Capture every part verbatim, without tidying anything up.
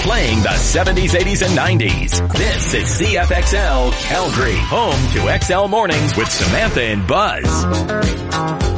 playing the seventies, eighties, and nineties. This is C F X L Calgary, home to X L Mornings with Samantha and Buzz.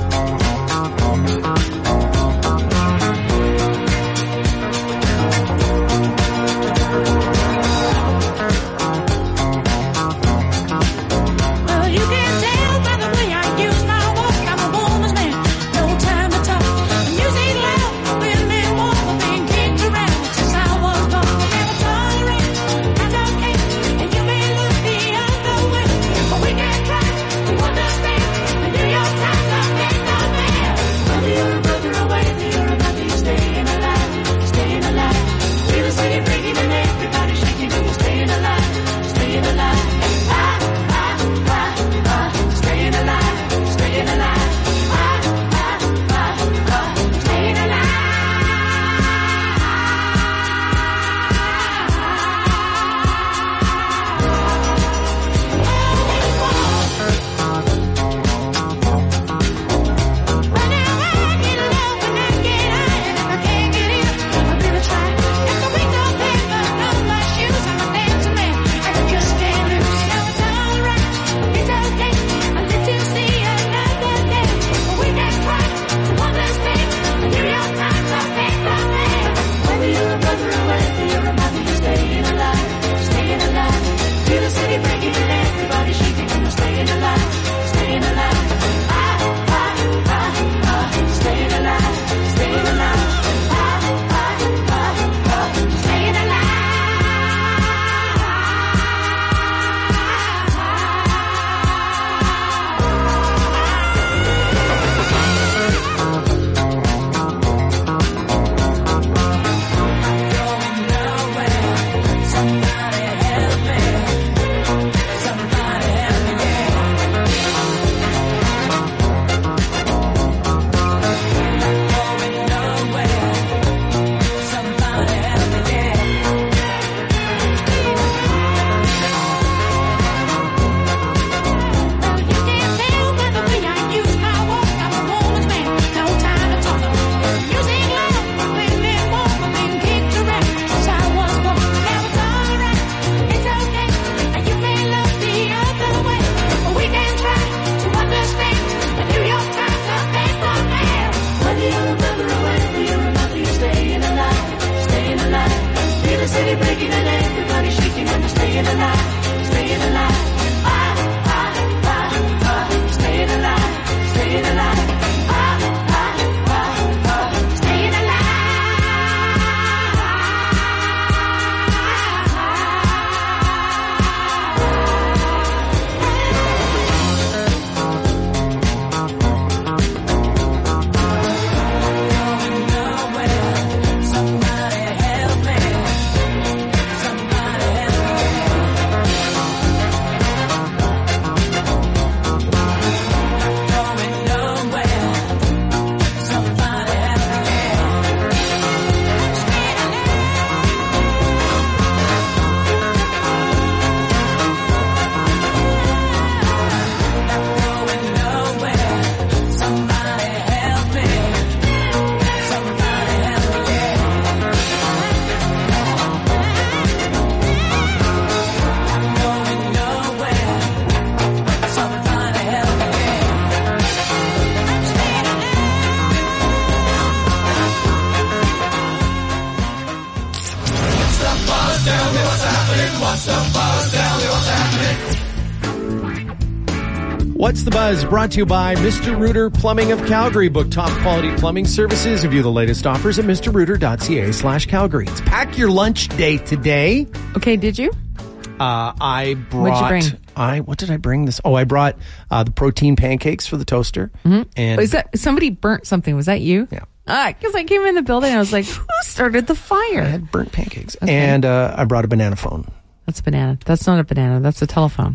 What's the Buzz? Brought to you by Mister Rooter Plumbing of Calgary. Book top quality plumbing services. View the latest offers at mrrooter.ca slash Calgary. It's Pack Your Lunch Day today. Okay, did you? Uh, I brought... What'd you bring? I, what did I bring this? Oh, I brought uh, the protein pancakes for the toaster. Mm-hmm. And Is that, somebody burnt something. Was that you? Yeah. Ah, because I came in the building and I was like, who started the fire? I had burnt pancakes. Okay. And uh, I brought a banana phone. That's a banana. That's not a banana. That's a telephone.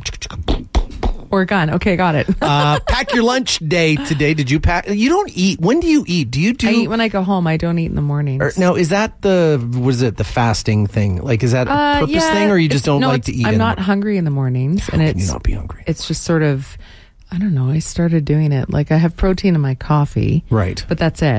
Or a gun. Okay, got it. uh, pack your lunch day today. Did you pack? You don't eat. When do you eat? Do you do? I eat when I go home. I don't eat in the mornings. Or, now, is that the, was it the fasting thing? Like, is that a uh, purpose yeah, thing, or you just don't no, like to eat? I'm in not the, hungry in the mornings. How and can it's, you not be hungry? It's just sort of, I don't know. I started doing it. Like, I have protein in my coffee. Right. But that's it.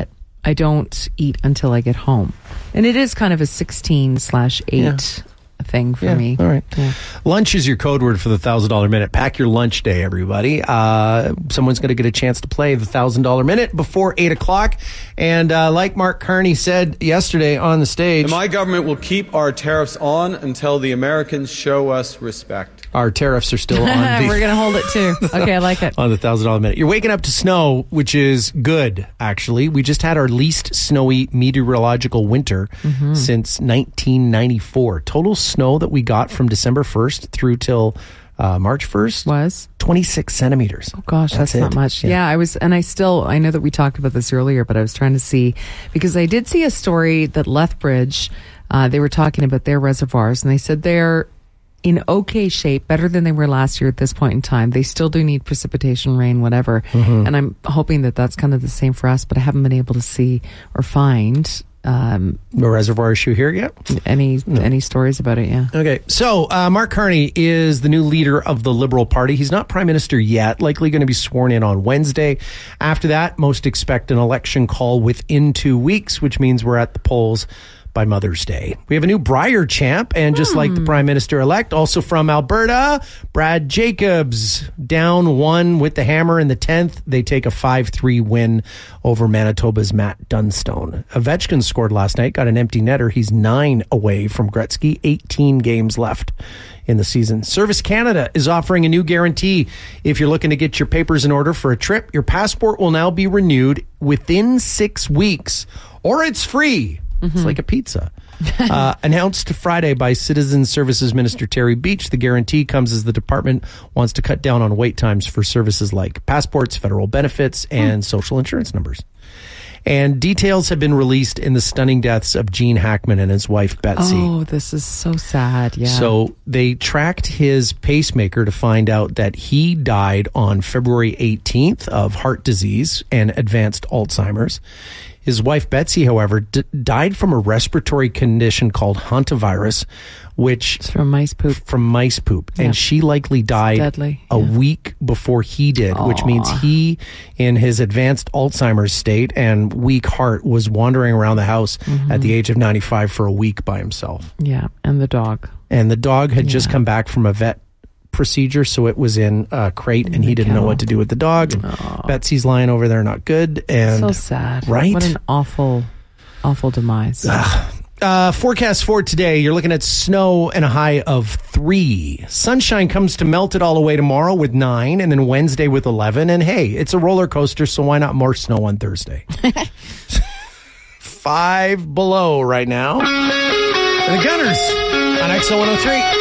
I don't eat until I get home. And it is kind of a sixteen slash eight thing for yeah, me. All right. Yeah. Lunch is your code word for the one thousand dollars minute. Pack your lunch day, everybody. Uh, someone's going to get a chance to play the one thousand dollars minute before eight o'clock. And uh, like Mark Carney said yesterday on the stage, and my government will keep our tariffs on until the Americans show us respect. Our tariffs are still on. The, We're going to hold it too. Okay, I like it. On the one thousand dollars minute. You're waking up to snow, which is good, actually. We just had our least snowy meteorological winter mm-hmm. since nineteen ninety-four. Total snow that we got from December first through till uh, March first was twenty-six centimeters. Oh gosh, that's, that's not much. Yeah. yeah, I was, and I still, I know that we talked about this earlier, but I was trying to see, because I did see a story that Lethbridge, uh, they were talking about their reservoirs, and they said they're in okay shape, better than they were last year at this point in time. They still do need precipitation, rain, whatever. Mm-hmm. And I'm hoping that that's kind of the same for us, but I haven't been able to see or find um, a reservoir issue here yet. Any no. any stories about it? Yeah. Okay. So uh, Mark Carney is the new leader of the Liberal Party. He's not prime minister yet. Likely going to be sworn in on Wednesday. After that, most expect an election call within two weeks, which means we're at the polls by Mother's Day. We have a new Briar champ, and just hmm. like the Prime Minister-elect, also from Alberta, Brad Jacobs, down one with the hammer in the tenth. They take a five three win over Manitoba's Matt Dunstone. Ovechkin scored last night, got an empty netter. He's nine away from Gretzky, eighteen games left in the season. Service Canada is offering a new guarantee. If you're looking to get your papers in order for a trip, your passport will now be renewed within six weeks, or it's free. Mm-hmm. It's like a pizza. uh, announced Friday by Citizen Services Minister Terry Beach, the guarantee comes as the department wants to cut down on wait times for services like passports, federal benefits, and mm. social insurance numbers. And details have been released in the stunning deaths of Gene Hackman and his wife, Betsy. Oh, this is so sad, yeah. So they tracked his pacemaker to find out that he died on February eighteenth of heart disease and advanced Alzheimer's. His wife, Betsy, however, d- died from a respiratory condition called hantavirus, which... It's from mice poop. From mice poop. Yeah. And she likely died deadly, a yeah. week before he did, Aww. which means he, in his advanced Alzheimer's state and weak heart, was wandering around the house mm-hmm. at the age of ninety-five for a week by himself. Yeah, and the dog. And the dog had yeah. just come back from a vet procedure, so it was in a crate, and he didn't kennel. know what to do with the dog. And Aww. Betsy's lying over there, not good. And so sad, right? What an awful, awful demise. Uh, forecast for today, you're looking at snow and a high of three. Sunshine comes to melt it all away tomorrow with nine, and then Wednesday with eleven. And hey, it's a roller coaster, so why not more snow on Thursday? Five below right now. And the Gunners on X L one oh three.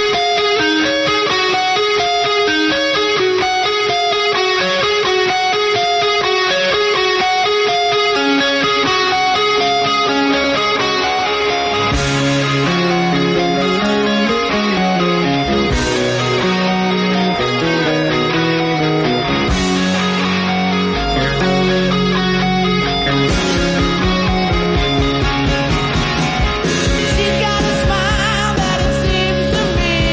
She's got a smile that it seems to me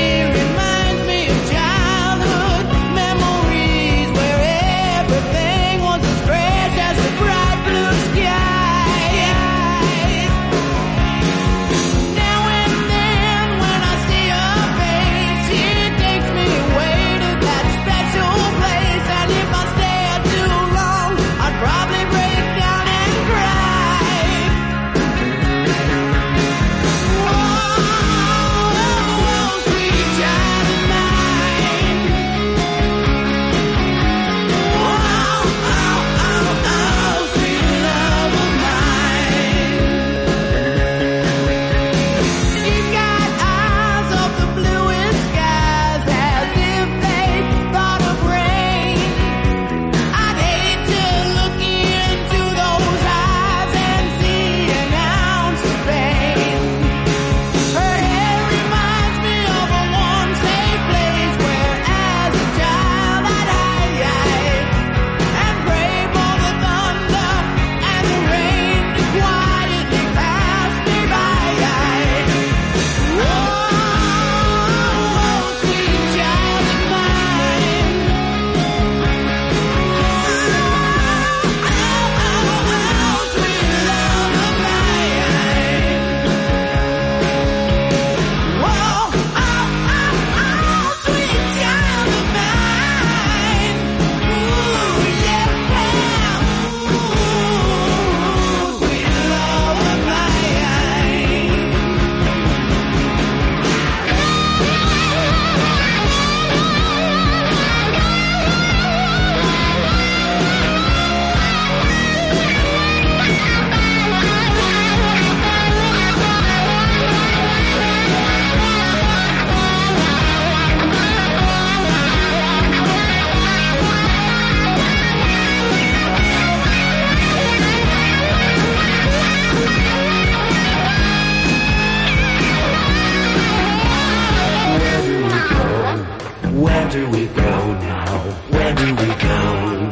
Where do we go now? Where do we go?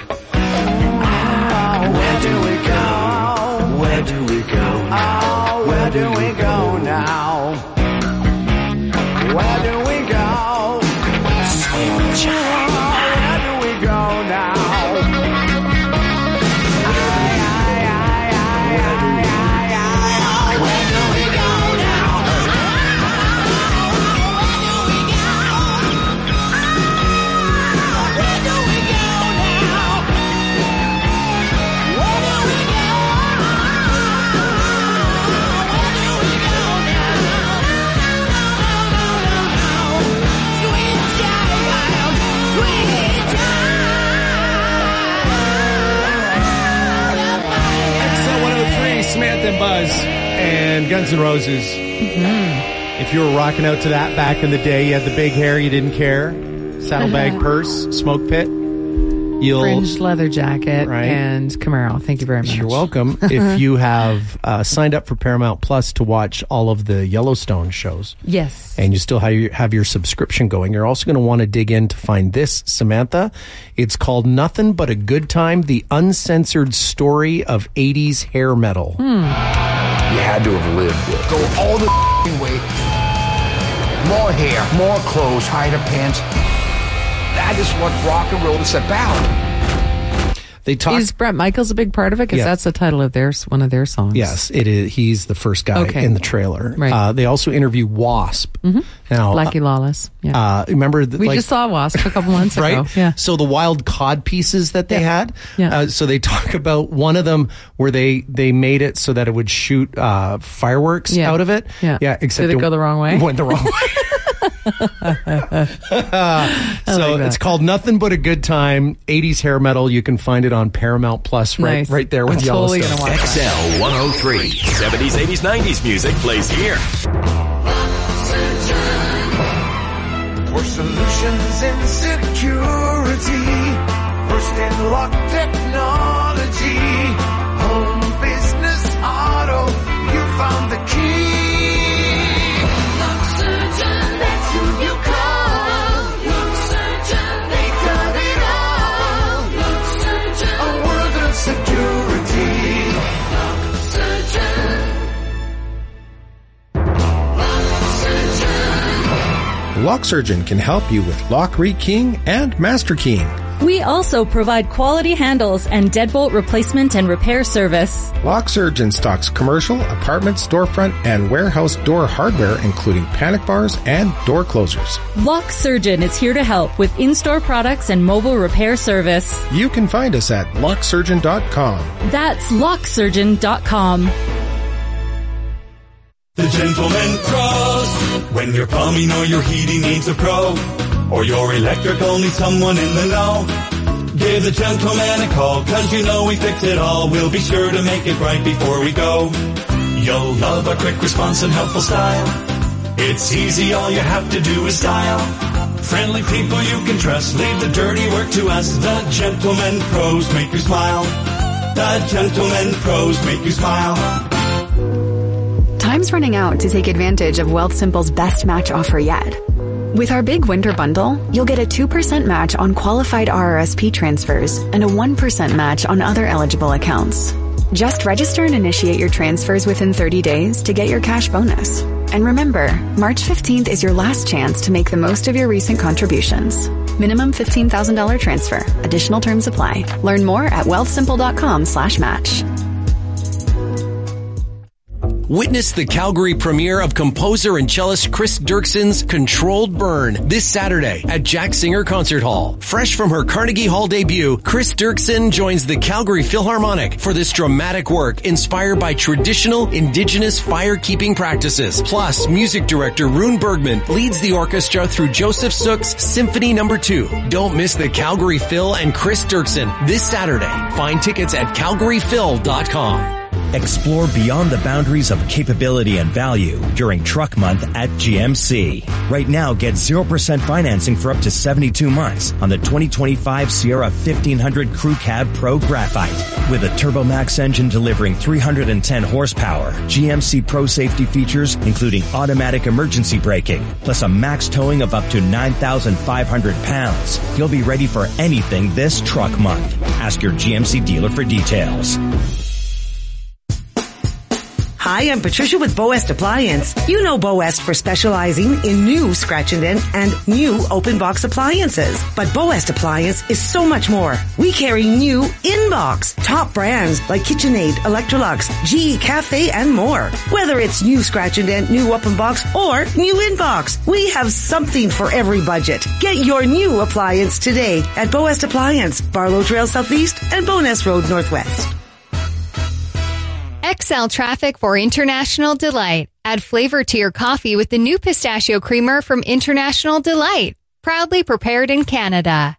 Where do we go? Where do we go now? Oh, where do we go now? Where do we go? Sweet child, where do we go now? Samantha and Buzz and Guns N' Roses. Mm-hmm. If you were rocking out to that back in the day, you had the big hair, you didn't care. Saddlebag purse, smoke pit. You'll, Fringed leather jacket, right? And Camaro. Thank you very much. You're welcome. If you have uh, signed up for Paramount Plus to watch all of the Yellowstone shows. Yes. And you still have your, have your subscription going, you're also going to want to dig in to find this, Samantha. It's called Nothing But a Good Time, the uncensored story of eighties hair metal. Hmm. You had to have lived it. Go all the way. More hair, more clothes, tighter pants. That is what rock and roll is about. They talk. Is Bret Michaels a big part of it? Because Yeah. that's the title of their one of their songs. Yes, it is. He's the first guy Okay. in the trailer. Right. Uh, they also interview Wasp. Mm-hmm. Now, Blackie Lawless. Yeah. uh, remember the, we like, just saw Wasp a couple months right? ago. Yeah. So the wild cod pieces that they Yeah. had. Yeah. Uh, so they talk about one of them where they they made it so that it would shoot uh, fireworks Yeah. out of it. Yeah. Yeah. Except Did it go the wrong way? Went the wrong way. uh, so like it's that. called Nothing But a Good Time, eighties hair metal. You can find it on Paramount Plus right Nice. right there with I'm totally Yellowstone. gonna watch X L one oh three. seventies, eighties, nineties music plays here. For solutions in security, first in lock technology, home, business, auto, you found the key. Lock Surgeon, that's who you call. Lock Surgeon, they got it all. Lock Surgeon, a world of security. Lock Surgeon. Lock Surgeon can help you with lock rekeying and master keying. We also provide quality handles and deadbolt replacement and repair service. Lock Surgeon stocks commercial, apartment, storefront, and warehouse door hardware, including panic bars and door closers. Lock Surgeon is here to help with in-store products and mobile repair service. You can find us at lock surgeon dot com. That's lock surgeon dot com. The Gentleman Pros. When your plumbing or your heating needs a pro, or your electrical needs someone in the know, give the Gentleman a call, cause you know we fix it all. We'll be sure to make it right before we go. You'll love our quick response and helpful style. It's easy, all you have to do is dial. Friendly people you can trust, leave the dirty work to us. The Gentleman Pros make you smile. The Gentleman Pros make you smile. Time's running out to take advantage of Wealthsimple's best match offer yet. With our big winter bundle, you'll get a two percent match on qualified R R S P transfers and a one percent match on other eligible accounts. Just register and initiate your transfers within thirty days to get your cash bonus. And remember, March fifteenth is your last chance to make the most of your recent contributions. Minimum fifteen thousand dollars transfer. Additional terms apply. Learn more at wealthsimple.com slash match. Witness the Calgary premiere of composer and cellist Chris Dirkson's Controlled Burn this Saturday at Jack Singer Concert Hall. Fresh from her Carnegie Hall debut, Chris Dirkson joins the Calgary Philharmonic for this dramatic work inspired by traditional Indigenous fire-keeping practices. Plus, music director Rune Bergman leads the orchestra through Joseph Sook's Symphony Number two. Don't miss the Calgary Phil and Chris Dirkson this Saturday. Find tickets at calgary phil dot com. Explore beyond the boundaries of capability and value during Truck Month at G M C. Right now, get zero percent financing for up to seventy-two months on the twenty twenty-five Sierra fifteen hundred Crew Cab Pro Graphite. With a TurboMax engine delivering three hundred ten horsepower, G M C Pro safety features including automatic emergency braking, plus a max towing of up to nine thousand five hundred pounds. You'll be ready for anything this Truck Month. Ask your G M C dealer for details. Hi, I'm Patricia with Boest Appliance. You know Boest for specializing in new scratch and dent and new open box appliances. But Boest Appliance is so much more. We carry new in-box, top brands like KitchenAid, Electrolux, G E Cafe, and more. Whether it's new scratch and dent, new open box, or new in-box, we have something for every budget. Get your new appliance today at Boest Appliance, Barlow Trail Southeast and Bowness Road Northwest. X L traffic for International Delight. Add flavor to your coffee with the new pistachio creamer from International Delight. Proudly prepared in Canada.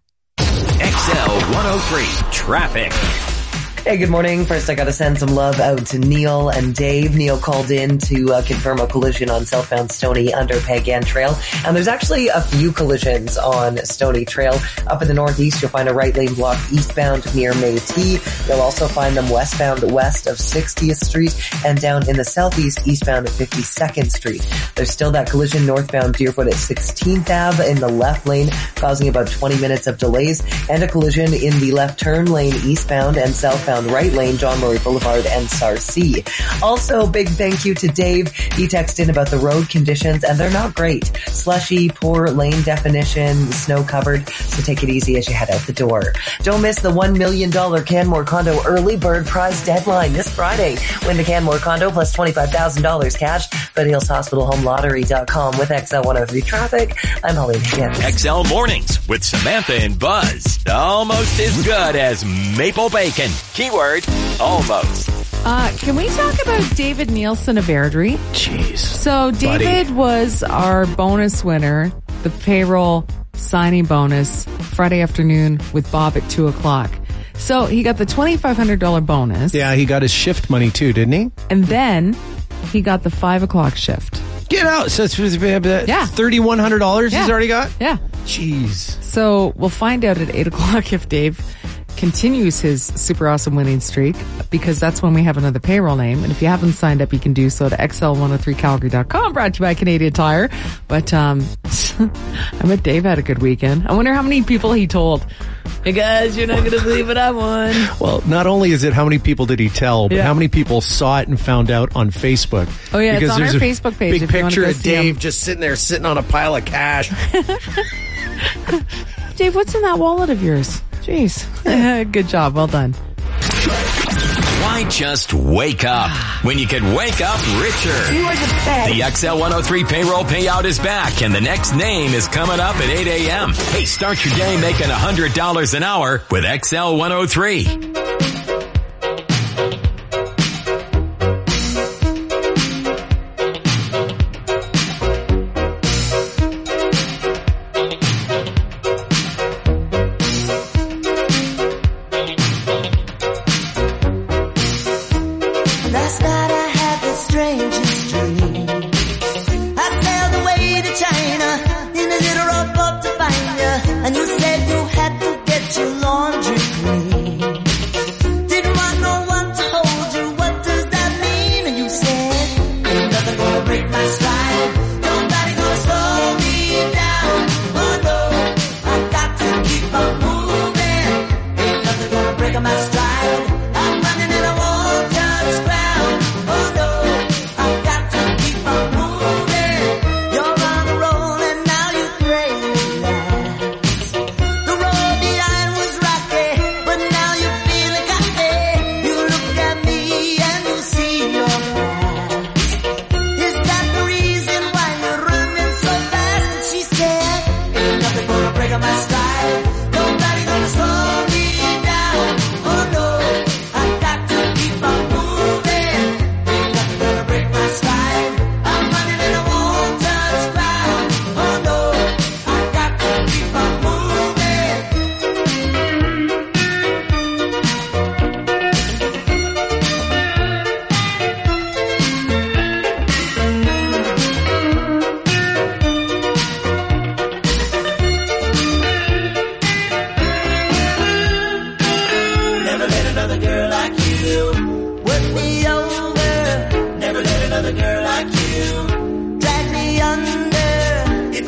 X L one oh three Traffic. Hey, good morning. First, I got to send some love out to Neil and Dave. Neil called in to uh, confirm a collision on southbound Stony under Pagan Trail. And there's actually a few collisions on Stony Trail. Up in the northeast, you'll find a right lane block eastbound near Métis. You'll also find them westbound west of sixtieth Street and down in the southeast eastbound at fifty-second Street. There's still that collision northbound Deerfoot at sixteenth Avenue in the left lane, causing about twenty minutes of delays, and a collision in the left turn lane eastbound and southbound right lane, John Murray Boulevard and Sarcee. Also, big thank you to Dave. He texted in about the road conditions, and they're not great. Slushy, poor lane definition, snow covered, so take it easy as you head out the door. Don't miss the one million dollars Canmore Condo early bird prize deadline this Friday. Win the Canmore Condo plus twenty-five thousand dollars cash. Red Hills Hospital Home Lottery dot com with X L one oh three Traffic. I'm Holly Higgins. X L Mornings with Samantha and Buzz. Almost as good as maple bacon. Keyword, almost. Uh, can we talk about David Nielsen of Airdrie? Jeez. So David buddy. was our bonus winner, the payroll signing bonus, Friday afternoon with Bob at two o'clock. So he got the twenty-five hundred dollars bonus. Yeah, he got his shift money too, didn't he? And then he got the five o'clock shift. Get out. So it's yeah. thirty-one hundred dollars yeah. he's already got? Yeah. Jeez. So we'll find out at eight o'clock if Dave continues his super awesome winning streak, because that's when we have another payroll name. And if you haven't signed up, you can do so to X L one oh three Calgary dot com, brought to you by Canadian Tire. But um I bet Dave had a good weekend. I wonder how many people he told. Hey guys, you're not going to believe what I won. Well, not only is it how many people did he tell, but yeah. how many people saw it and found out on Facebook. Oh yeah, because it's on there's our a Facebook page. Big if picture you of Dave just sitting there, sitting on a pile of cash. Dave, what's in that wallet of yours? Jeez. Good job. Well done. Why just wake up when you could wake up richer? You are the best. The X L one oh three payroll payout is back, and the next name is coming up at eight a.m. Hey, start your day making one hundred dollars an hour with X L one oh three. Last night I had the strangest dream. I sailed away to China in a little rowboat to find you, and you said you had to get your laundry clean.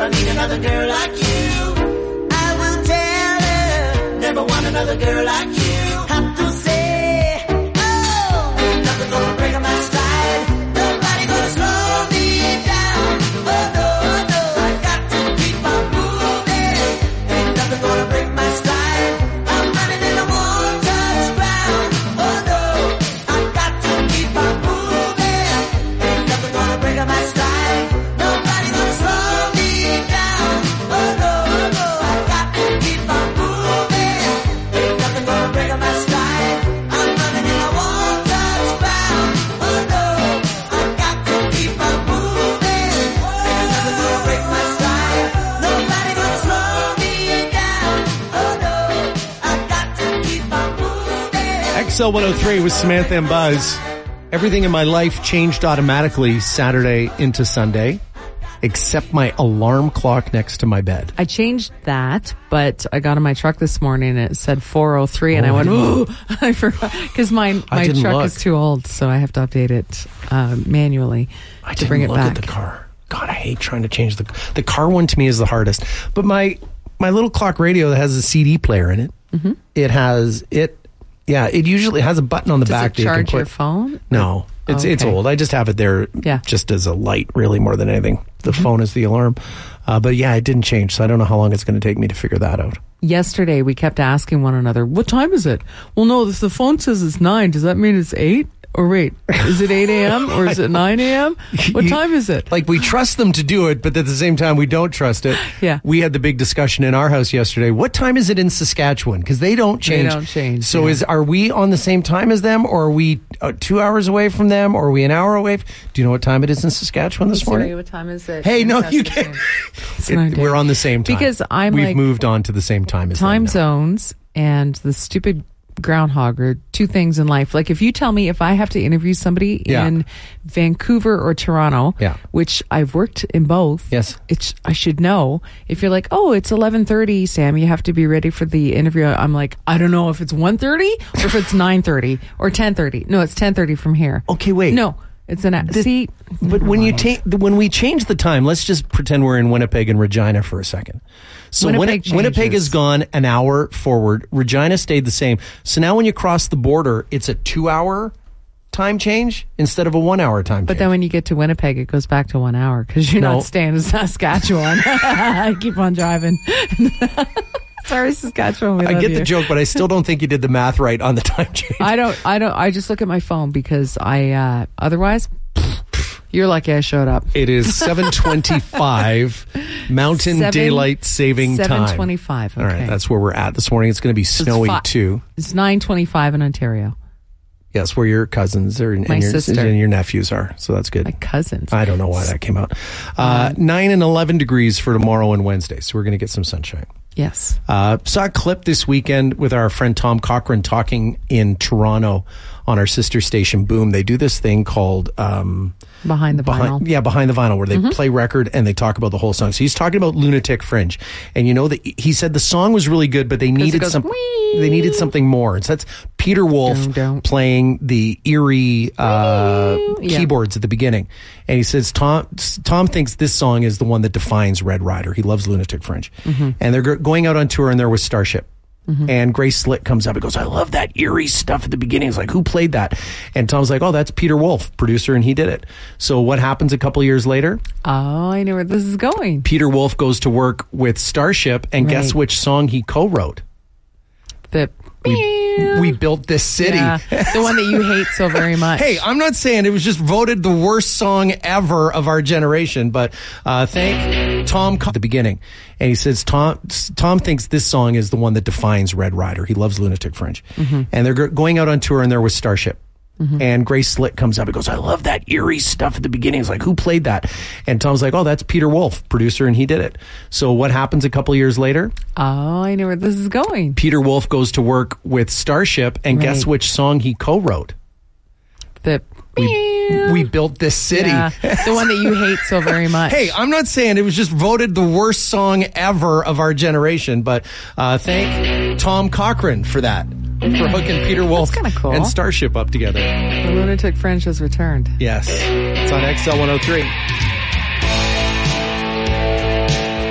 never need another girl like you. I will tell her, never want another girl like you. Have to say, oh, ain't nothing gonna break my stride. Nobody gonna slow me down. Oh no, no, I got to keep on moving. Ain't nothing gonna break my stride. I'm running in a one-touch ground. Oh no, I got to keep on moving. Ain't nothing gonna break my stride. Nobody gonna slow me down. Oh no, no, I got to keep on moving. Ain't nothing gonna break my stride. I'm running in a one-touch ground. Oh no, I got to keep on moving. Ain't nothing gonna break my stride. Nobody gonna slow me down. Oh no, I got to keep on moving. X L one oh three with Samantha and Buzz. Everything in my life changed automatically Saturday into Sunday, except my alarm clock next to my bed. I changed that, but I got in my truck this morning and it said four oh three, and I went, ooh, I forgot, because my, I my didn't truck look. is too old, so I have to update it uh, manually I to didn't bring it look back. at the car. God, I hate trying to change the the car one. To me is the hardest. But my my little clock radio that has a C D player in it. Mm-hmm. It has it. Yeah, it usually has a button on the Does back. it that you can charge put- your phone? No, it's Oh, it's okay. old. I just have it there, Yeah. just as a light, really, more than anything. The Mm-hmm. phone is the alarm. Uh, but yeah, it didn't change, so I don't know how long it's going to take me to figure that out. Yesterday, we kept asking one another, what time is it? Well, no, if the phone says it's nine, does that mean it's eight? Or wait, is it eight a.m. or is it nine a.m.? What You- time is it? Like, we trust them to do it, but at the same time, we don't trust it. Yeah. We had the big discussion in our house yesterday. What time is it in Saskatchewan? Because they don't They change. don't change, So yeah. is are we on the same time as them, or are we uh, two hours away from them, or are we an hour away? f- Do you know what time it is in Saskatchewan this morning? What time is it? Hey, in no, you Saskatoon? can't. That's It- what I'm doing. we're on the same time. Because I'm We've like- moved on to the same time as Time them now. zones and the stupid groundhog are two things in life. Like, if you tell me if I have to interview somebody Yeah. in Vancouver or Toronto, Yeah. which I've worked in both, Yes. it's I should know. If you're like, oh, it's eleven thirty, Sam, you have to be ready for the interview. I'm like, I don't know if it's one thirty or if it's nine thirty or ten thirty. No, it's ten thirty from here. Okay, wait. No, it's an see. But when you take when we change the time, let's just pretend we're in Winnipeg and Regina for a second. So Winnipeg Winni- Winnipeg changes. has gone an hour forward. Regina stayed the same. So now when you cross the border, it's a two-hour time change instead of a one-hour time But change. then when you get to Winnipeg, it goes back to one hour because you're No. not staying in Saskatchewan. I keep on driving. Sorry, Saskatchewan. We I love get you. the joke, but I still don't think you did the math right on the time change. I don't. I don't. I just look at my phone because I. Uh, otherwise, you're lucky I showed up. It is seven twenty-five Mountain Seven- Daylight Saving Time. seven twenty-five. All right, okay. that's where we're at this morning. It's going to be So it's snowy fi- too. It's nine twenty-five in Ontario. Yes, where your cousins are and, My your, sister. and your nephews are. So that's good. My cousins. I don't know why that came out. Uh, nine and eleven degrees for tomorrow and Wednesday. So we're going to get some sunshine. Yes. Uh, saw a clip this weekend with our friend Tom Cochran talking in Toronto on our sister station Boom. They do this thing called um, Behind the behind, vinyl. yeah, behind the vinyl, where they Mhm. play record and they talk about the whole song. So he's talking about Lunatic Fringe, and you know that he said the song was really good, but they needed goes, some. They needed something more. And so that's Peter Wolf Don't, don't. playing the eerie uh, Yeah. keyboards at the beginning, and he says Tom Tom thinks this song is the one that defines Red Rider. He loves Lunatic Fringe, Mhm. and they're go- going out on tour, and there was Starship. Mhm. And Grace Slick comes up and goes, I love that eerie stuff at the beginning. It's like, who played that? And Tom's like, oh, that's Peter Wolf, producer, and he did it. So what happens a couple years later? Oh, I know where this is going. Peter Wolf goes to work with Starship, and guess Right. which song he co-wrote? The We, we built this city. Yeah, the one that you hate so very much. Hey, I'm not saying it was just voted the worst song ever of our generation, but uh, thank Tom Co- at the beginning. And he says Tom Tom thinks this song is the one that defines Red Rider. He loves Lunatic Fringe. Mhm. And they're go- going out on tour, and there was Starship. Mhm. And Grace Slick comes up and goes, I love that eerie stuff at the beginning. It's like, who played that? And Tom's like, oh, that's Peter Wolf, producer, and he did it. So what happens a couple years later? Oh, I know where this is going. Peter Wolf goes to work with Starship, and guess Right. which song he co-wrote? The We, we built this city. Yeah, the one that you hate so very much. Hey, I'm not saying it was just voted the worst song ever of our generation, but uh, thank Tom Cochran for that, for hooking Peter Wolf kinda cool. and Starship up together. The Lunatic Fringe has returned. Yes, it's on X L one oh three.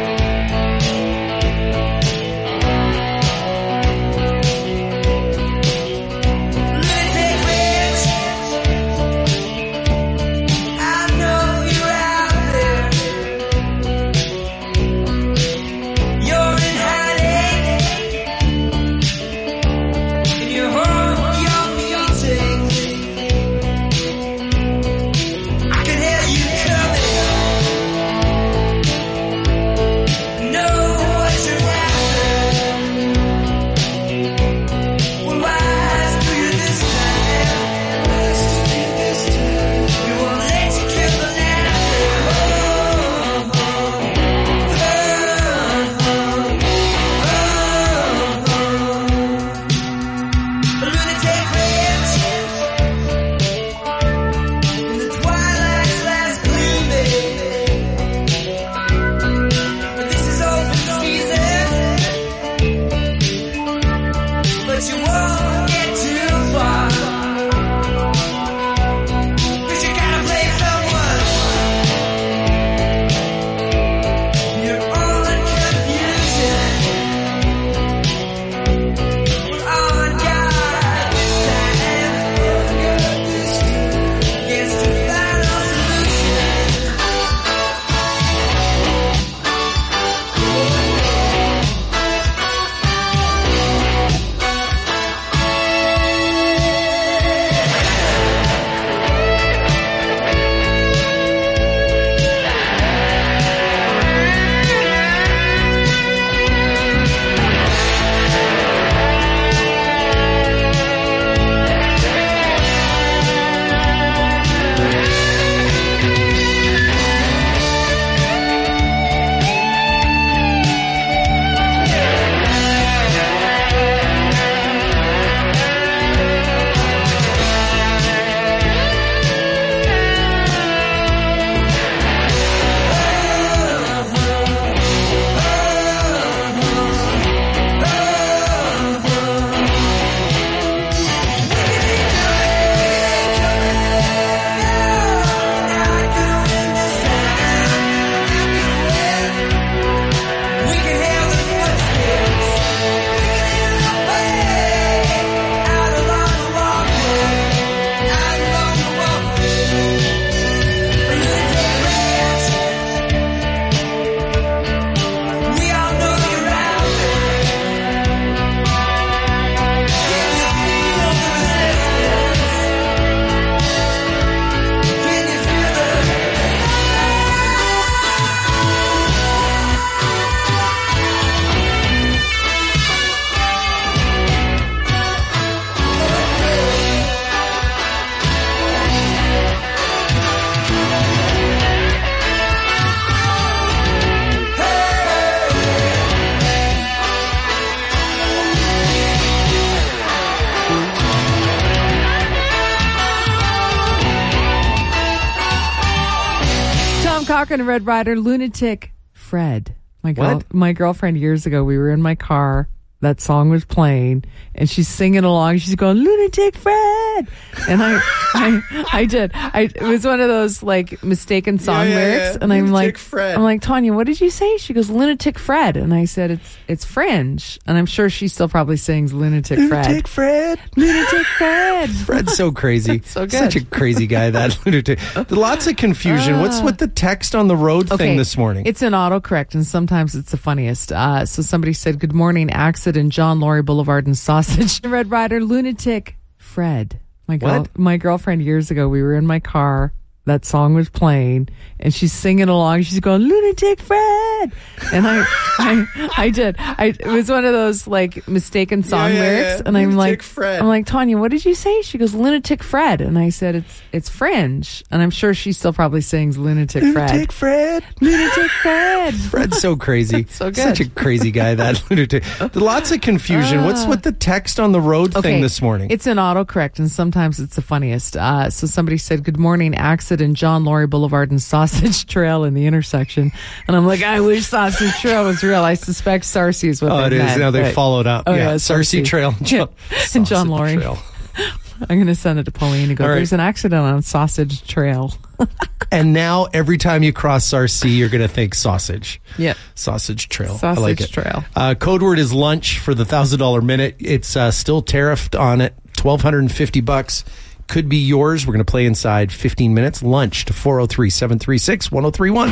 rocking Red Rider, Lunatic Fred. My girl, my girlfriend years ago, we were in my car. That song was playing, and she's singing along. She's going, Lunatic Fred. And I, I, I did. I, it was one of those like mistaken song Yeah, yeah, lyrics. yeah. And I'm Lunatic like, Fred. I'm like, Tanya, what did you say? She goes, Lunatic Fred. And I said, it's, it's Fringe. And I'm sure she still probably sings Lunatic Fred. Lunatic Fred. Lunatic Fred. Fred's so crazy. So good. Such a crazy guy, that lunatic. Lots of confusion. What's with the text on the road thing this morning? It's an autocorrect, and sometimes it's the funniest. Uh, so somebody said, good morning, accident, John Laurie Boulevard and Sausage. Red Rider, Lunatic Fred. My girl, What? my girlfriend years ago, we were in my car. That song was playing, and she's singing along. She's going, Lunatic Fred. And I, I, I did. I, it was one of those like mistaken song Yeah, yeah, lyrics. yeah. And I'm Lunatic like, Fred. I'm like, Tanya, what did you say? She goes, Lunatic Fred. And I said, it's, it's Fringe. And I'm sure she still probably sings Lunatic Fred. Lunatic Fred. Lunatic Fred. Fred's so crazy. So good. Such a crazy guy, that lunatic. Lots of confusion. What's with the text on the road thing this morning? It's an autocorrect, and sometimes it's the funniest. Uh, so somebody said, good morning, accident, John Laurie Boulevard and Sausage Trail in the intersection. And I'm like, I wish Sausage Trail was real. I suspect Sarcy is what Oh, they it is. meant, Now they but- followed up. Oh, Yeah, yeah, Sarcy Trail. John- and John Sausage Laurie. Trail. I'm going to send it to Pauline and go, All right. there's an accident on Sausage Trail. And now every time you cross R C, you're going to think sausage. Yeah. Sausage Trail. I Sausage like it. Trail. Uh, code word is lunch for the one thousand dollars minute. It's uh, still tariffed on it. twelve fifty bucks. Could be yours. We're going to play inside fifteen minutes. Lunch to four oh three, seven three six, one oh three one.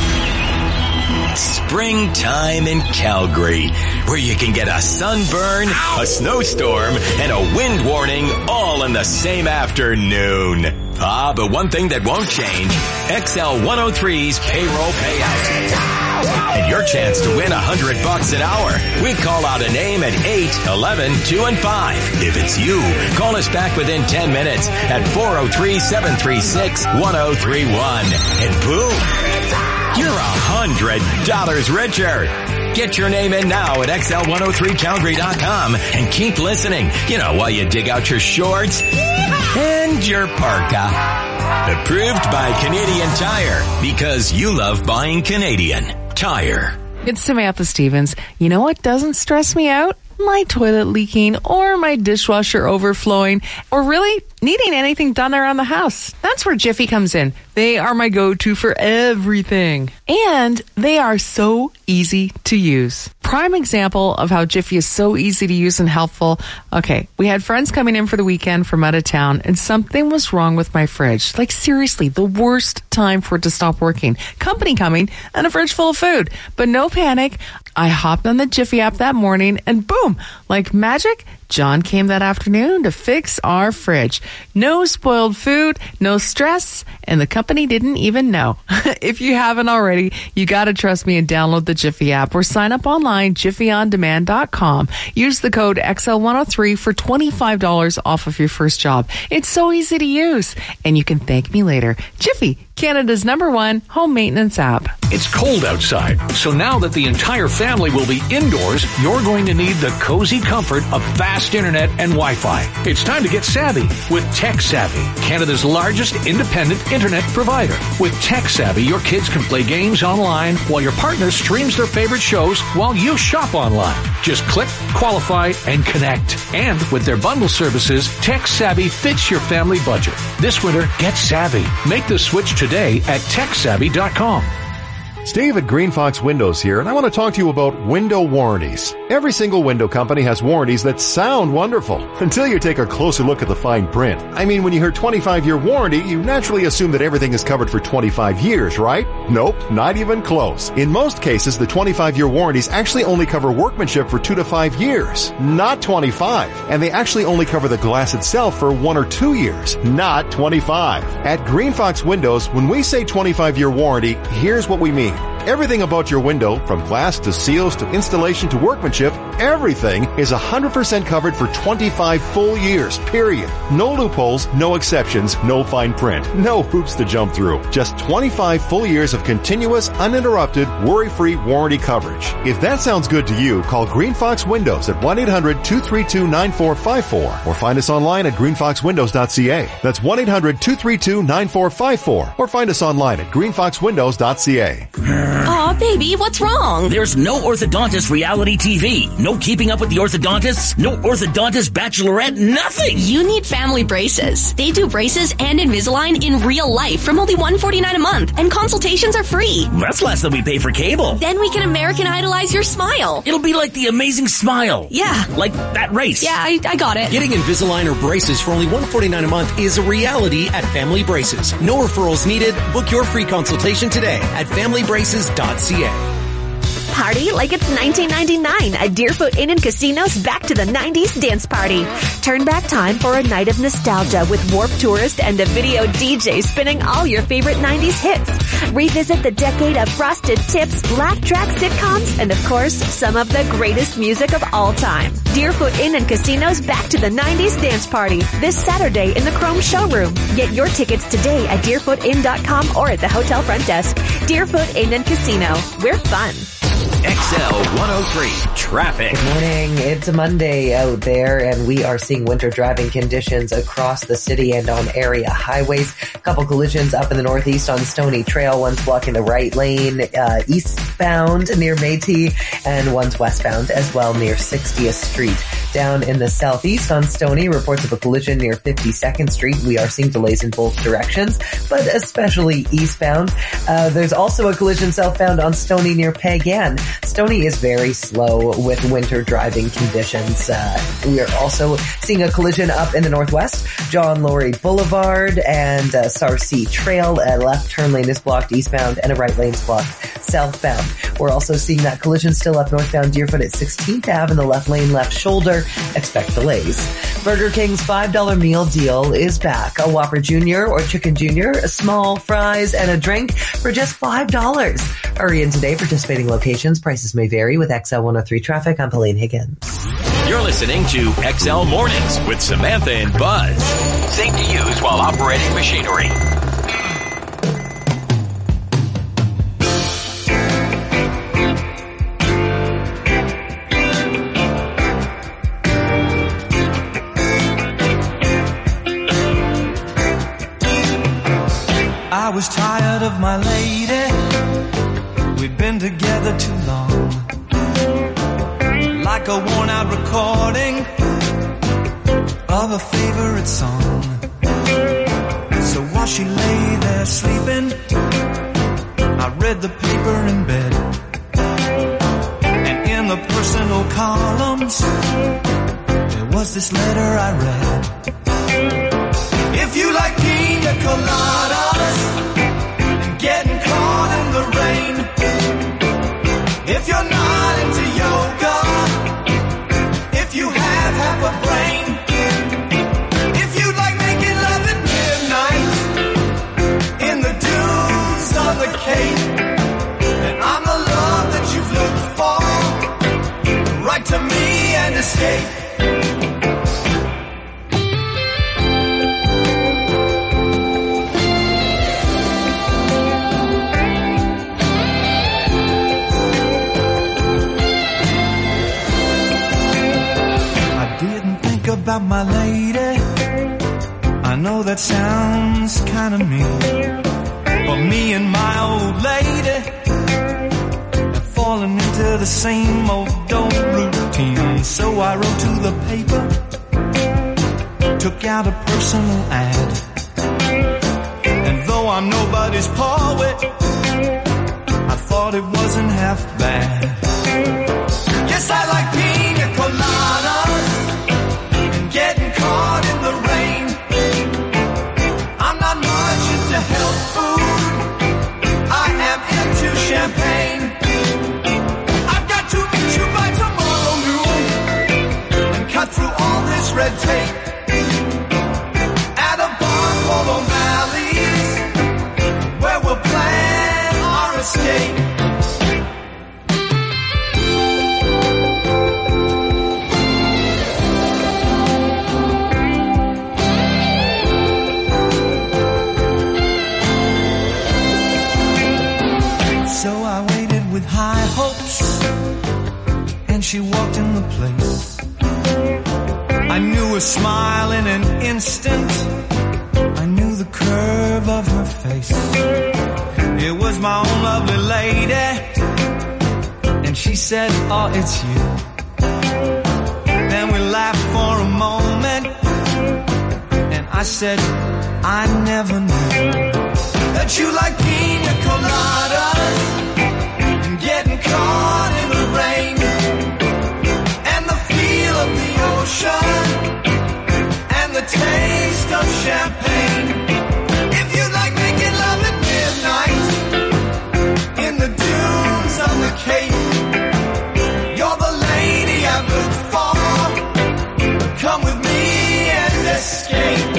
Springtime in Calgary, where you can get a sunburn, a snowstorm, and a wind warning all in the same afternoon. Ah, but one thing that won't change, X L one oh three's payroll payout. And your chance to win a hundred bucks an hour. We call out a name at eight, eleven, two, and five. If it's you, call us back within ten minutes at four oh three, seven three six, one oh three one. And boom, you're a hundred dollars richer. Get your name in now at X L one oh three Calgary dot com and keep listening. You know, while you dig out your shorts and your parka. Approved by Canadian Tire, because you love buying Canadian Tire. It's Samantha Stevens. You know what doesn't stress me out? My toilet leaking or my dishwasher overflowing or really needing anything done around the house. That's where Jiffy comes in. They are my go-to for everything. And they are so easy to use. Prime example of how Jiffy is so easy to use and helpful. Okay, we had friends coming in for the weekend from out of town and something was wrong with my fridge. Like seriously, the worst time for it to stop working. Company coming and a fridge full of food. But no panic. I hopped on the Jiffy app that morning and boom, like magic, John came that afternoon to fix our fridge. No spoiled food, no stress, and the company didn't even know. If you haven't already, you gotta trust me and download the Jiffy app or sign up online, jiffy on demand dot com. Use the code X L one oh three for twenty-five dollars off of your first job. It's so easy to use, and you can thank me later. Jiffy, Canada's number one home maintenance app. It's cold outside, so now that the entire family will be indoors, you're going to need the cozy comfort of fast internet and Wi-Fi. It's time to get savvy with Tech Savvy, Canada's largest independent internet provider. With Tech Savvy, your kids can play games online while your partner streams their favorite shows while you shop online. Just click, qualify, and connect. And with their bundle services, Tech Savvy fits your family budget. This winter, get savvy. Make the switch today at tech savvy dot com. Steve at Green Fox Windows here, and I want to talk to you about window warranties. Every single window company has warranties that sound wonderful, until you take a closer look at the fine print. I mean, when you hear twenty-five year warranty, you naturally assume that everything is covered for twenty-five years, right? Nope, not even close. In most cases, the twenty-five year warranties actually only cover workmanship for two to five years, not twenty-five. And they actually only cover the glass itself for one or two years, not twenty-five. At Green Fox Windows, when we say twenty-five year warranty, here's what we mean. Everything about your window, from glass to seals to installation to workmanship, everything is one hundred percent covered for twenty-five full years, period. No loopholes, no exceptions, no fine print, no hoops to jump through. Just twenty-five full years of continuous, uninterrupted, worry-free warranty coverage. If that sounds good to you, call Green Fox Windows at one eight hundred two three two nine four five four or find us online at green fox windows dot c a. That's one eight hundred two three two nine four five four or find us online at green fox windows dot c a. Aw, baby, what's wrong? There's no Orthodontist reality T V. No keeping up with the orthodontists. No orthodontist bachelorette. Nothing. You need family braces. They do braces and Invisalign in real life from only one hundred forty-nine dollars a month, and consultations are free. That's less than we pay for cable. Then we can American Idolize your smile. It'll be like the Amazing Smile. Yeah. Like that race. Yeah, I, I got it. Getting Invisalign or braces for only one hundred forty-nine dollars a month is a reality at Family Braces. No referrals needed. Book your free consultation today at family braces dot c a. Party like it's nineteen ninety-nine at Deerfoot Inn and Casino's Back to the nineties Dance Party. Turn back time for a night of nostalgia with Warp Tourist and a video D J spinning all your favorite nineties hits. Revisit the decade of Frosted Tips, laugh track sitcoms, and of course, some of the greatest music of all time. Deerfoot Inn and Casino's Back to the nineties Dance Party this Saturday in the Chrome Showroom. Get your tickets today at deerfoot inn dot com or at the hotel front desk. Deerfoot Inn and Casino. We're fun. X L one oh three Traffic. Good morning. It's a Monday out there, and we are seeing winter driving conditions across the city and on area highways. A couple collisions up in the northeast on Stony Trail. One's blocking the right lane uh, eastbound near Métis, and one's westbound as well near sixtieth Street. Down in the southeast on Stony, reports of a collision near fifty-second Street. We are seeing delays in both directions, but especially eastbound. Uh, there's also a collision southbound on Stony near Pagan. Stony is very slow with winter driving conditions. Uh, we are also seeing a collision up in the northwest. John Laurie Boulevard and uh, Sarcee Trail. A left turn lane is blocked eastbound and a right lane is blocked southbound. We're also seeing that collision still up northbound Deerfoot at sixteenth Avenue in the left lane, left shoulder. Expect delays. Burger King's five dollar meal deal is back. A Whopper Junior or Chicken Junior, a small fries and a drink for just five dollars. Hurry in today. Participating locations. Prices may vary with X L one oh three Traffic. I'm Pauline Higgins. You're listening to X L Mornings with Samantha and Buzz. Safe to use while operating machinery. I was tired of my lady. We'd been together too long. Like a worn out recording of a favorite song. So while she lay there sleeping, I read the paper in bed. And in the personal columns, there was this letter I read. If you like pina coladas and getting caught in the rain, if you're not into yoga, if you have half a brain, if you like making love at midnight in the dunes of the Cape, then I'm the love that you've looked for. Write to me and escape. About my lady, I know that sounds kind of mean, but me and my old lady have fallen into the same old old routine. So I wrote to the paper, took out a personal ad, and though I'm nobody's poet, I thought it wasn't half bad. Yes, I like pina coladas, getting caught in the rain. I'm not much into health food. I am into champagne. I've got to meet you by tomorrow noon and cut through all this red tape at a bar called O'Malley's, where we'll plan our escape. with high hopes, and she walked in the place. I knew her smile in an instant. I knew the curve of her face. It was my own lovely lady, and she said, oh, it's you. Then we laughed for a moment, and I said, I never knew that you like pina coladas and getting caught in the rain and the feel of the ocean and the taste of champagne. If you like making love at midnight in the dunes of the Cape, you're the lady I've looked for. Come with me and escape.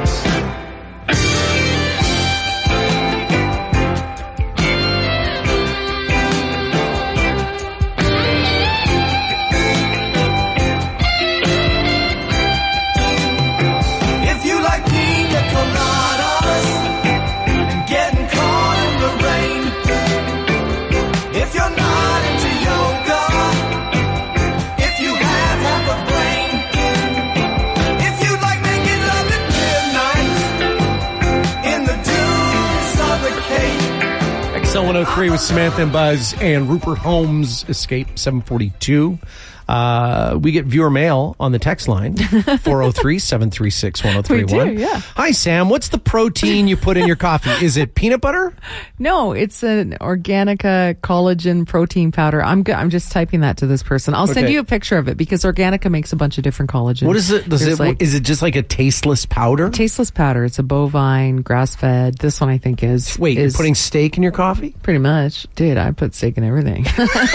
X L one oh three with Samantha and Buzz and Rupert Holmes, Escape seven forty-two. Uh, we get viewer mail on the text line, four oh three, seven three six, one oh three one. We do, yeah. Hi, Sam. What's the protein you put in your coffee? Is it peanut butter? No, it's an Organica collagen protein powder. I'm go- I'm just typing that to this person. I'll send Okay. you a picture of it because Organica makes a bunch of different collagens. What is it? Does There's it like- is it just like a tasteless powder? Tasteless powder. It's a bovine, grass-fed. This one, I think, is... Wait, is you're putting steak in your coffee? Pretty much. Dude, I put steak in everything.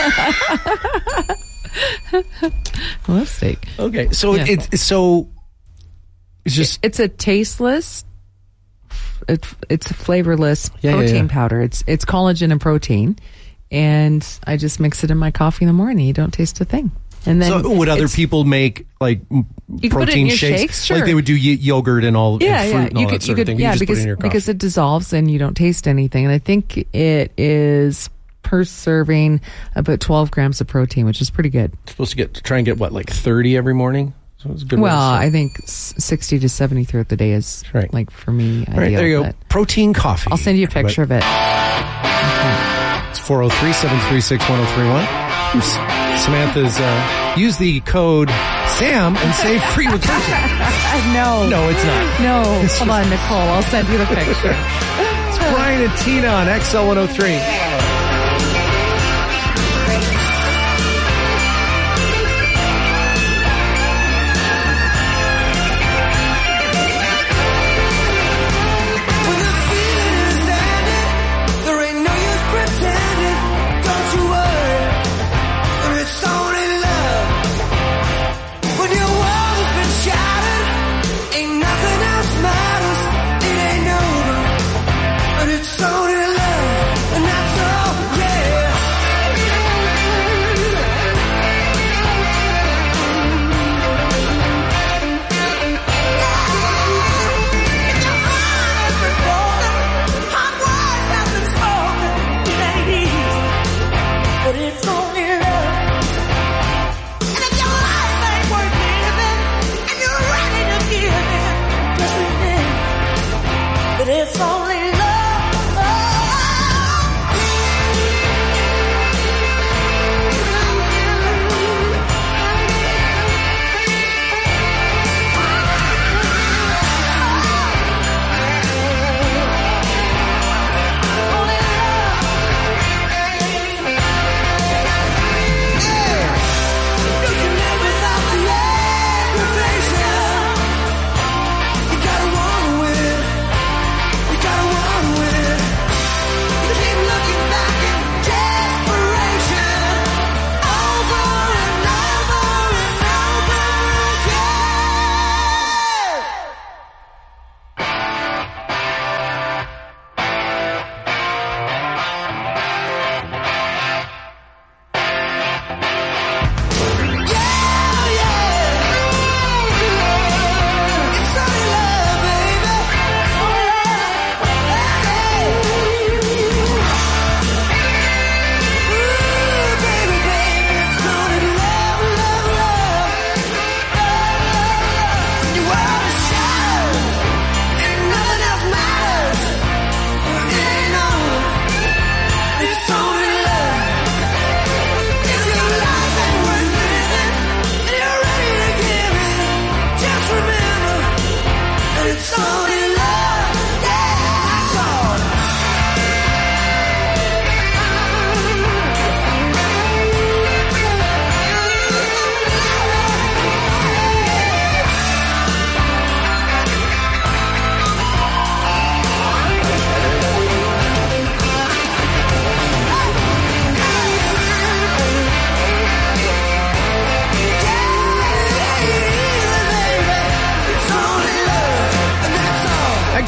I love steak. Okay, so Yeah. it, it's so... It's just... It's a tasteless... It, it's a flavorless Yeah, yeah, protein yeah. powder. It's it's collagen and protein. And I just mix it in my coffee in the morning. You don't taste a thing. And then so would other it's- people make like m- You could put it in protein your shakes? shakes, sure. Like they would do y- yogurt and all Yeah, and fruit yeah. and all You that could, sort you of could, thing. You yeah, just put it because in your coffee. because it dissolves and you don't taste anything. And I think it is per serving about twelve grams of protein, which is pretty good. Supposed to get try and get what, like thirty every morning? So it's a good. way to Well, start. I think s- sixty to seventy throughout the day is Right. like for me. All right, ideal, there you go. but Protein coffee. I'll send you a picture of it. It's four oh three, seven three six, one oh three one. Samantha's uh, use the code SAM and save free retention. no. No, it's not. No. Hold on, Nicole. I'll send you the picture. It's Brian and Tina on X L one oh three. There ain't no use pretending. Don't you worry, it's only love. When your world has been shattered, ain't nothing else matters. It ain't over, but it's only love, and that's all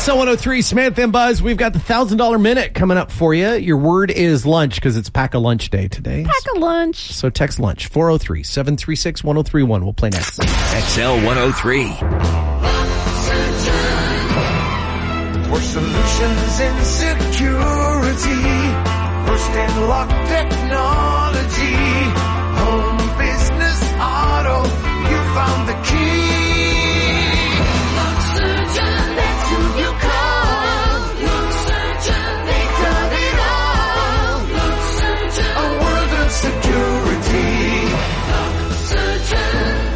X L one oh three, Samantha and Buzz. We've got the one thousand dollars minute coming up for you. Your word is lunch because it's Pack a Lunch Day today. Pack a lunch. So text lunch, four oh three, seven three six, one oh three one. We'll play next. X L one oh three. For solutions in security, first in lock technology, home, business, auto, you found the key. Lock Surgeon, that's who you call. Lock Surgeon, they got it all. Lock Surgeon, a world of security. Lock Surgeon.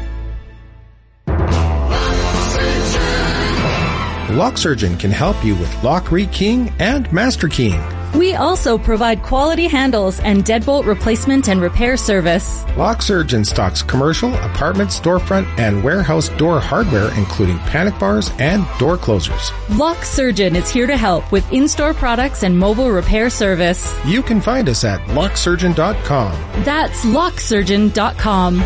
Lock Surgeon can help you with lock rekeying and master keying. We also provide quality handles and deadbolt replacement and repair service. Lock Surgeon stocks commercial, apartment, storefront, and warehouse door hardware, including panic bars and door closers. Lock Surgeon is here to help with in-store products and mobile repair service. You can find us at lock surgeon dot com. That's lock surgeon dot com.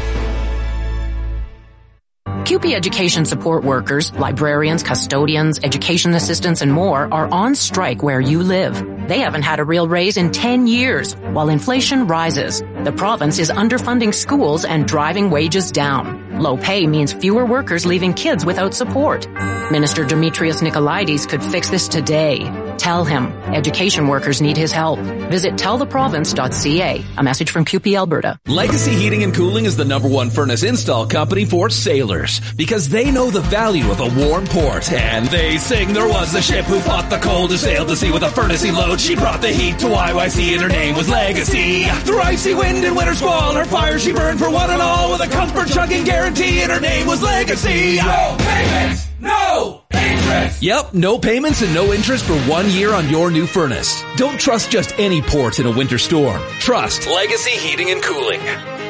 C U P E Education support workers, librarians, custodians, education assistants, and more are on strike where you live. They haven't had a real raise in ten years, while inflation rises. The province is underfunding schools and driving wages down. Low pay means fewer workers leaving kids without support. Minister Demetrius Nicolaides could fix this today. Tell him. Education workers need his help. Visit tell the province dot c a. A message from C U P E Alberta. Legacy Heating and Cooling is the number one furnace install company for sailors because they know the value of a warm port. And they sing there was a ship who fought the cold to sail the sea with a furnace-y load. She brought the heat to I Y C and her name was Legacy. Through icy wind and winter squall, her fire she burned for one and all with a comfort chugging guarantee and her name was Legacy. No payments! No interest! Yep, no payments and no interest for one year on your new furnace. Don't trust just any port in a winter storm. Trust Legacy Heating and Cooling.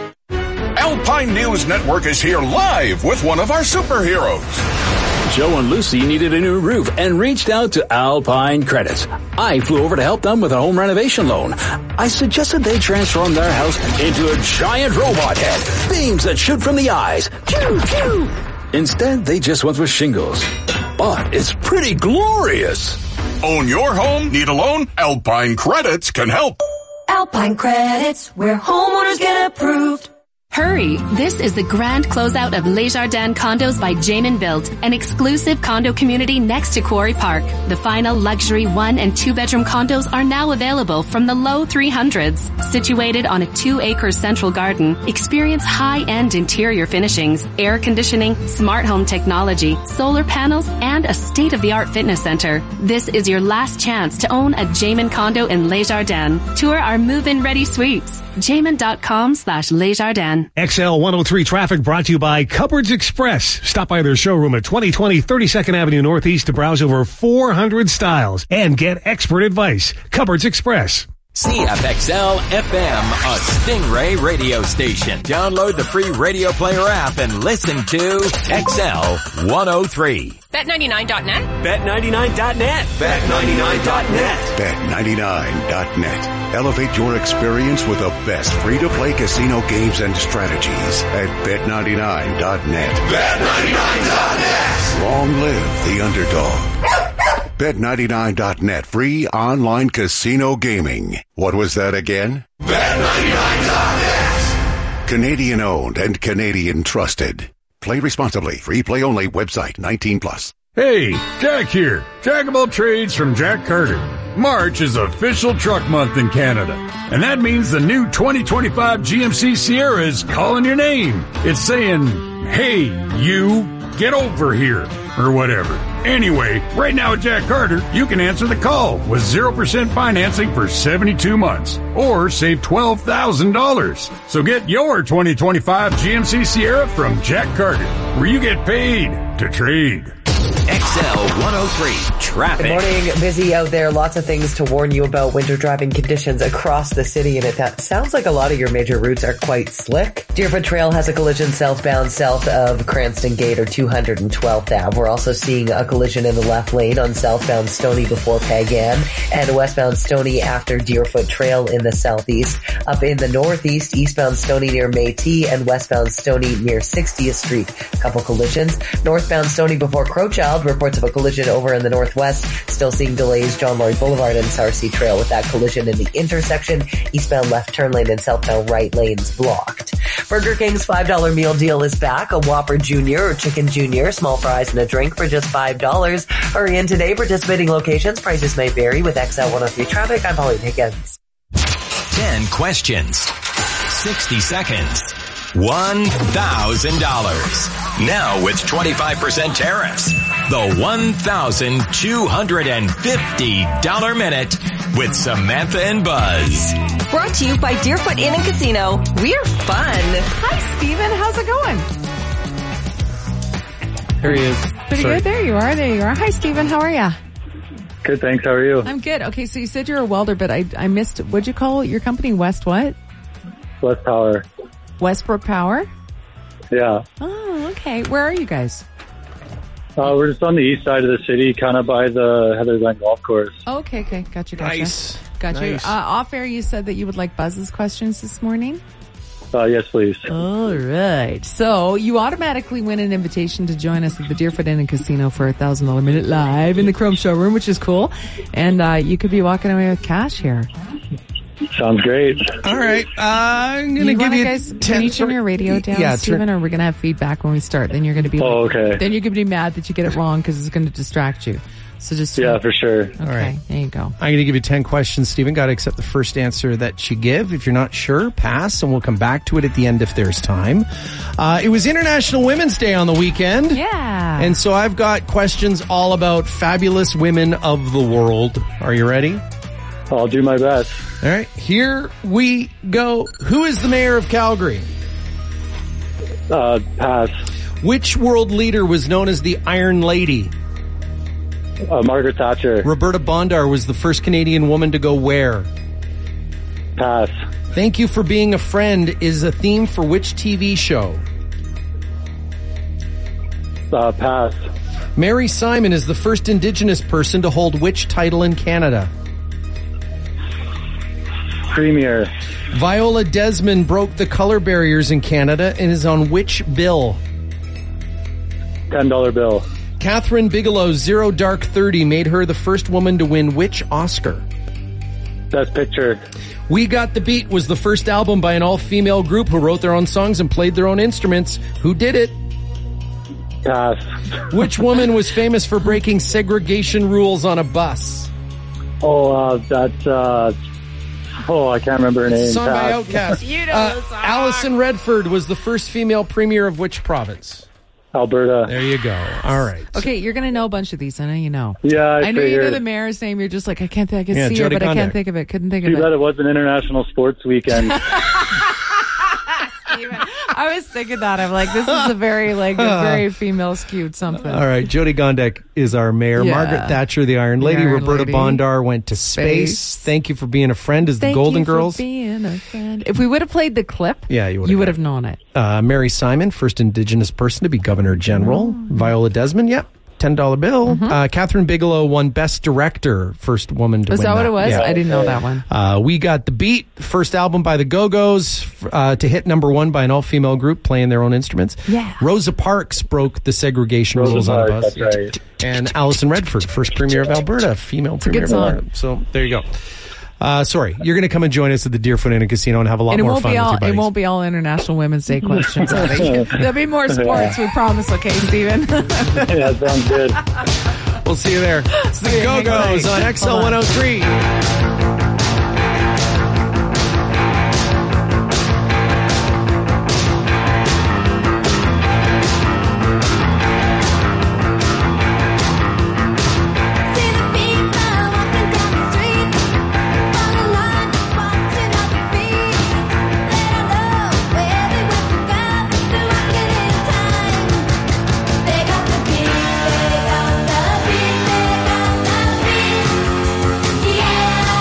Alpine News Network is here live with one of our superheroes. Joe and Lucy needed a new roof and reached out to Alpine Credit. I flew over to help them with a home renovation loan. I suggested they transform their house into a giant robot head, beams that shoot from the eyes. Pew, pew. Instead, they just went with shingles. But it's pretty glorious. Own your home? Need a loan? Alpine Credits can help. Alpine Credits, where homeowners get approved. Hurry! This is the grand closeout of Les Jardins Condos by Jamin Built, an exclusive condo community next to Quarry Park. The final luxury one and two bedroom condos are now available from the low three hundreds. Situated on a two acre central garden, experience high-end interior finishings, air conditioning, smart home technology, solar panels, and a state-of-the-art fitness center. This is your last chance to own a Jamin condo in Les Jardins. Tour our move-in ready suites. Jamin.com slash Les Jardins. X L one oh three traffic brought to you by Cupboards Express. Stop by their showroom at twenty twenty thirty-second Avenue Northeast to browse over four hundred styles and get expert advice. Cupboards Express. C F X L F M, a Stingray radio station. Download the free Radio Player app and listen to X L one oh three. bet ninety-nine dot net. bet ninety-nine dot net. bet ninety-nine dot net. bet ninety-nine dot net. Elevate your experience with the best free-to-play casino games and strategies at bet ninety-nine dot net. bet ninety-nine dot net. Long live the underdog. bet ninety-nine dot net, free online casino gaming. What was that again? bet ninety-nine dot net. Canadian owned and Canadian trusted. Play responsibly. Free play only. Website nineteen plus. Hey, Jack here. Jack of all trades from Jack Carter. March is official truck month in Canada, and that means the new twenty twenty-five G M C Sierra is calling your name. It's saying, hey, you, get over here, or whatever. Anyway, right now at Jack Carter, you can answer the call with zero percent financing for seventy-two months, or save twelve thousand dollars. So get your twenty twenty-five G M C Sierra from Jack Carter, where you get paid to trade. X L one oh three traffic. Good morning. Busy out there. Lots of things to warn you about winter driving conditions across the city. And it sounds like a lot of your major routes are quite slick. Deerfoot Trail has a collision southbound south of Cranston Gate or two hundred twelfth Avenue. We're also seeing a collision in the left lane on southbound Stony before Pagan and westbound Stony after Deerfoot Trail in the southeast. Up in the northeast, eastbound Stony near Métis and westbound Stony near sixtieth Street. A couple collisions. Northbound Stony before Crowchild, reports of a collision over in the northwest. Still seeing delays John Lloyd Boulevard and Sarcee Trail with that collision in the intersection. Eastbound left turn lane and southbound right lanes blocked. Burger King's five dollar meal deal is back. A Whopper Junior or Chicken Junior, small fries and a drink for just five dollars. Hurry in today. Participating locations. Prices may vary. With X L one oh three traffic, I'm Holly Pickens. ten questions. sixty seconds. one thousand dollars. Now with twenty-five percent tariffs. The one thousand two hundred fifty dollars minute with Samantha and Buzz. Brought to you by Deerfoot Inn and Casino. We're fun. Hi, Steven. How's it going? There he is. Pretty Sorry. good. There you are. There you are. Hi, Steven. How are you? Good, thanks. How are you? I'm good. Okay, so you said you're a welder, but I I missed, what'd you call your company? West what? West Power. Westbrook Power? Yeah. Oh, okay. Where are you guys? Uh, we're just on the east side of the city, kind of by the Heather Glen Golf Course. Okay, okay. Gotcha, gotcha. Nice. Gotcha. Nice. Uh, off air, you said that you would like Buzz's questions this morning? Uh, yes, please. All right. So you automatically win an invitation to join us at the Deerfoot Inn and Casino for a one thousand dollars minute live in the Chrome showroom, which is cool. And uh, you could be walking away with cash here. Sounds great. All right. Uh, I'm going to you give wanna you guys, ten. Can you turn your radio down, Yeah, Steven, turn- or we're going to have feedback when we start? Then you're going to be Oh, like, okay. Then you're going to be mad that you get it wrong because it's going to distract you. So just Yeah, for sure. Okay, All right. there you go. I'm going to give you ten questions, Stephen. Got to accept the first answer that you give. If you're not sure, pass, and we'll come back to it at the end if there's time. Uh, it was International Women's Day on the weekend. Yeah. And so I've got questions all about fabulous women of the world. Are you ready? I'll do my best. All right. Here we go. Who is the mayor of Calgary? Uh, pass. Which world leader was known as the Iron Lady? Uh, Margaret Thatcher. Roberta Bondar was the first Canadian woman to go where? Pass. Thank You for Being a Friend is a theme for which T V show? Uh, pass. Mary Simon is the first Indigenous person to hold which title in Canada? Premier. Viola Desmond broke the color barriers in Canada and is on which bill? ten dollar bill. Catherine Bigelow's Zero Dark Thirty made her the first woman to win which Oscar? Best Picture. We Got the Beat was the first album by an all-female group who wrote their own songs and played their own instruments. Who did it? Pass. Which woman was famous for breaking segregation rules on a bus? Oh, uh, that's, uh, oh, I can't remember her It's name. a song by Pass. Outkast. You know uh, the song. Alison Redford was the first female premier of which province? Alberta. There you go. All right. Okay, you're going to know a bunch of these. I know you know. Yeah, I, I know you know figured. the mayor's name. You're just like, I can't think. I can Yeah, see her, Jody but I Condac. can't think of it. Couldn't think Too of bad it. it was an international sports weekend. I was thinking that. I'm like, this is a very, like, a very female skewed something. All right. Jody Gondek is our mayor. Yeah. Margaret Thatcher, the Iron The Lady. Iron Roberta Lady. Bondar went to space. Space. Thank you for being a friend as Thank the Golden you for Girls. being a friend. If we would have played the clip, Yeah, you would you have would have known it. Uh, Mary Simon, first Indigenous person to be Governor General. Viola Desmond, yep. ten dollar bill. Uh, Catherine Bigelow won Best Director, first woman to Was win that what it was? Yeah. I didn't know that one. Uh, We Got the Beat, first album by the Go-Go's uh, to hit number one by an all-female group playing their own instruments. Yeah. Rosa Parks broke the segregation Rosa rules on a Parks, bus. that's right. And Alison Redford, first premier of Alberta, female a premier good of song. Alberta. So there you go. Uh, sorry, you're going to come and join us at the Deerfoot Inn and Casino and have a lot And it more won't fun be with all. your It buddies. won't be all International Women's Day questions. I think. There'll be more sports. We promise. Okay, Steven. Yeah, sounds good. We'll see you there. It's the See you. Hang Go-Go's tight. on X L Hold one on. oh three. Yeah.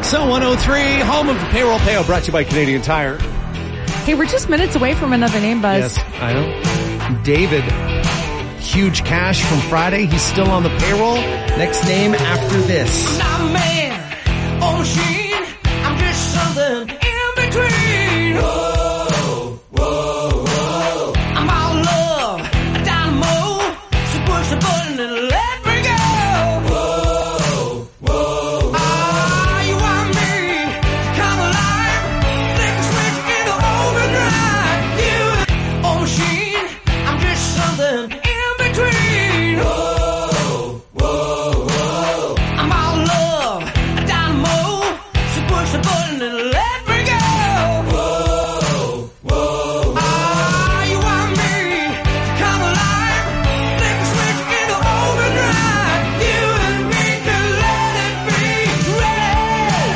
X L one oh three, home of the payroll payout, brought to you by Canadian Tire. Hey, we're just minutes away from another name, Buzz. Yes, I know. David, huge cash from Friday. He's still on the payroll. Next name after this. I'm a man on machine. I'm just something in between. Whoa, whoa, whoa. I'm all love, a dynamo. So push the button and let me go. Whoa, whoa, ah, you want me to come alive? Flick the switch into overdrive. You on machine. I'm just something in between. Whoa, whoa, whoa. I'm all love, a dynamo. So push the button and let me go. Whoa, whoa, ah, you want me to come alive? Flick the switch into overdrive. You and me can let it be ready.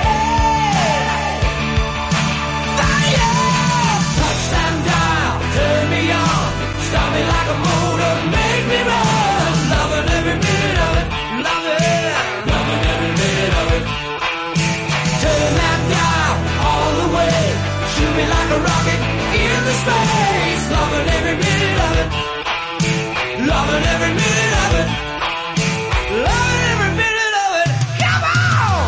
Fire! Touchdown dial, turn me on. Start me like a motor, make me run. Loving every minute of it, love it, loving every minute of it. Turn that dial all the way. Shoot me like a rocket into space. Loving every minute of it, loving every minute of it, loving every minute of it. Come on!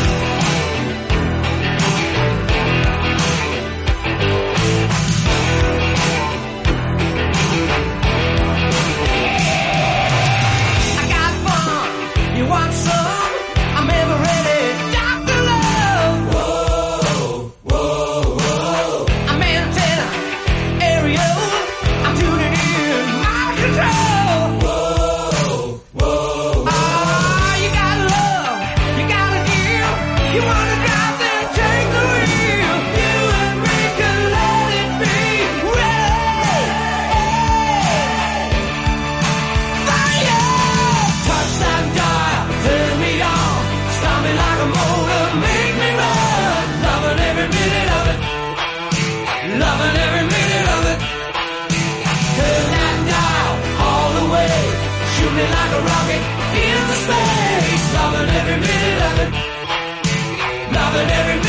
I got fun. You want some? I'm ever ready. Doctor Love. Whoa, whoa, whoa. I'm antenna, aerial. I'm tuning in, mind control. Whoa, whoa. Ah, you got love, you gotta give. You wanna drive, then take the wheel. You and me can let it be ready. Fire! Touchdown dial, turn me on. Start me like a motor, make me run. Loving every minute of it, loving every minute of it. Turn that dial all the way. Shoot me like a rocket into space. Loving every minute of it, loving every minute